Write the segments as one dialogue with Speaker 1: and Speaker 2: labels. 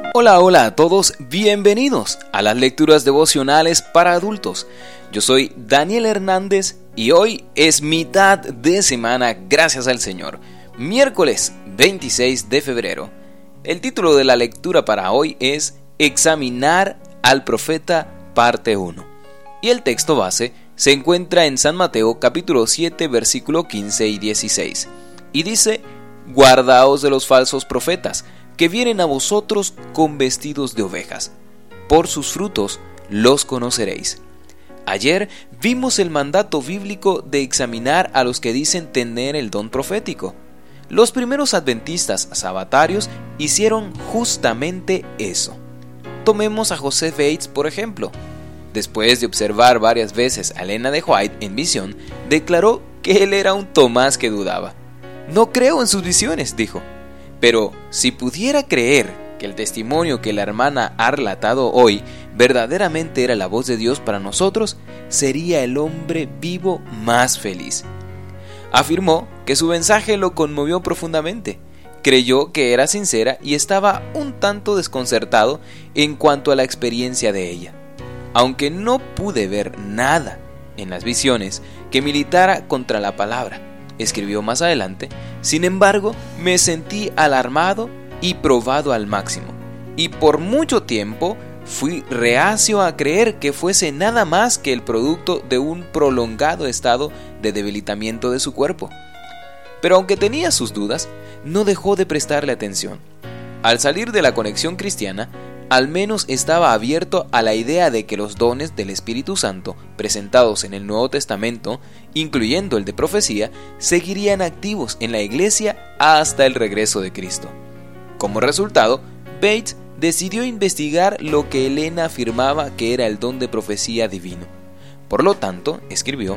Speaker 1: Hola, hola a todos, bienvenidos a las lecturas devocionales para adultos. Yo soy Daniel Hernández y hoy es mitad de semana, gracias al Señor. Miércoles 26 de febrero. El título de la lectura para hoy es Examinar al profeta, parte 1. Y el texto base se encuentra en San Mateo capítulo 7, versículo 15 y 16. Y dice: Guardaos de los falsos profetas, que vienen a vosotros con vestidos de ovejas. Por sus frutos los conoceréis. Ayer vimos el mandato bíblico de examinar a los que dicen tener el don profético. Los primeros adventistas sabatarios hicieron justamente eso. Tomemos a José Bates, por ejemplo. Después de observar varias veces a Elena de White en visión, declaró que él era un Tomás que dudaba. No creo en sus visiones, dijo. Pero si pudiera creer que el testimonio que la hermana ha relatado hoy verdaderamente era la voz de Dios para nosotros, sería el hombre vivo más feliz. Afirmó que su mensaje lo conmovió profundamente. Creyó que era sincera y estaba un tanto desconcertado en cuanto a la experiencia de ella. Aunque no pude ver nada en las visiones que militara contra la palabra, escribió más adelante, sin embargo, me sentí alarmado y probado al máximo, y por mucho tiempo fui reacio a creer que fuese nada más que el producto de un prolongado estado de debilitamiento de su cuerpo. Pero aunque tenía sus dudas, no dejó de prestarle atención. Al salir de la conexión cristiana, al menos estaba abierto a la idea de que los dones del Espíritu Santo presentados en el Nuevo Testamento, incluyendo el de profecía, seguirían activos en la iglesia hasta el regreso de Cristo. Como resultado, Bates decidió investigar lo que Elena afirmaba que era el don de profecía divino. Por lo tanto, escribió: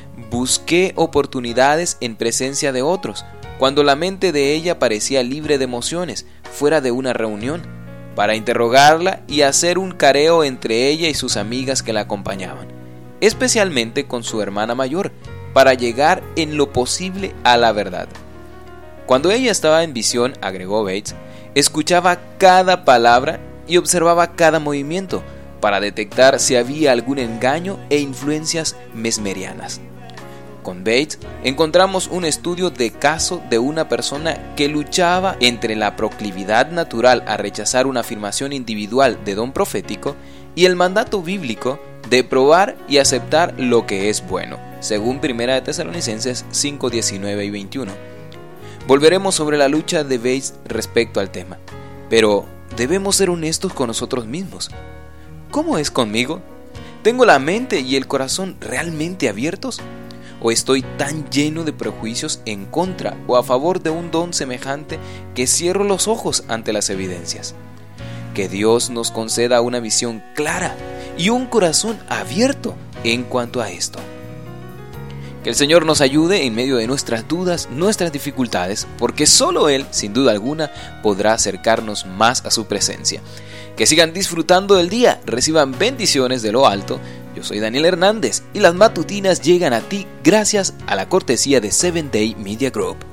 Speaker 1: busqué oportunidades en presencia de otros, cuando la mente de ella parecía libre de emociones, fuera de una reunión, para interrogarla y hacer un careo entre ella y sus amigas que la acompañaban, especialmente con su hermana mayor, para llegar en lo posible a la verdad. Cuando ella estaba en visión, agregó Bates, escuchaba cada palabra y observaba cada movimiento para detectar si había algún engaño e influencias mesmerianas. Con Bates encontramos un estudio de caso de una persona que luchaba entre la proclividad natural a rechazar una afirmación individual de don profético y el mandato bíblico de probar y aceptar lo que es bueno, según 1 Tesalonicenses 5, 19 y 21. Volveremos sobre la lucha de Bates respecto al tema, pero debemos ser honestos con nosotros mismos. ¿Cómo es conmigo? ¿Tengo la mente y el corazón realmente abiertos? ¿O estoy tan lleno de prejuicios en contra o a favor de un don semejante que cierro los ojos ante las evidencias? Que Dios nos conceda una visión clara y un corazón abierto en cuanto a esto. Que el Señor nos ayude en medio de nuestras dudas, nuestras dificultades, porque solo Él, sin duda alguna, podrá acercarnos más a su presencia. Que sigan disfrutando del día, reciban bendiciones de lo alto. Yo soy Daniel Hernández y las matutinas llegan a ti gracias a la cortesía de Seventh Day Media Group.